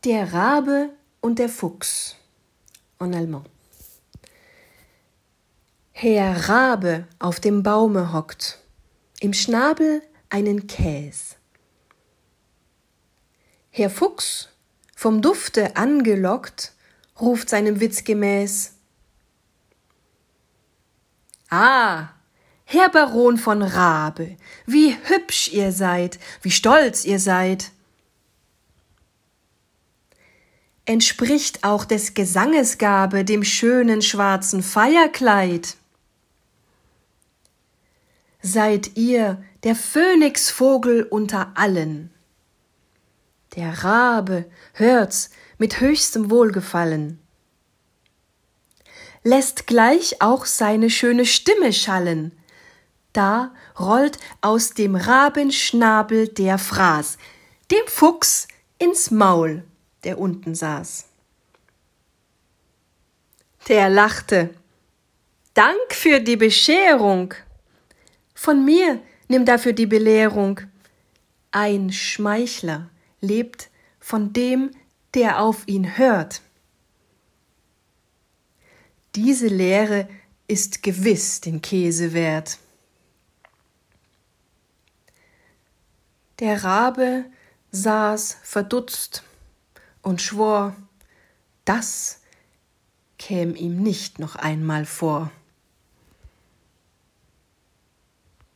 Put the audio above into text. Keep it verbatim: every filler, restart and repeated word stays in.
Der Rabe und der Fuchs. En allemand. Herr Rabe auf dem Baume hockt, im Schnabel einen Käs. Herr Fuchs, vom Dufte angelockt, ruft seinem Witz gemäß: »Ah, Herr Baron von Rabe, wie hübsch ihr seid, wie stolz ihr seid! Entspricht auch des Gesanges Gabe dem schönen schwarzen Feierkleid? Seid ihr der Phönixvogel unter allen? Der Rabe hört's mit höchstem Wohlgefallen, lässt gleich auch seine schöne Stimme schallen. Da rollt aus dem Rabenschnabel der Fraß dem Fuchs ins Maul, der unten saß. Der lachte: »Dank für die Bescherung. Von mir nimm dafür die Belehrung. Ein Schmeichler lebt von dem, der auf ihn hört. Diese Lehre ist gewiss den Käse wert.« Der Rabe saß verdutzt und schwor, das käm ihm nicht noch einmal vor.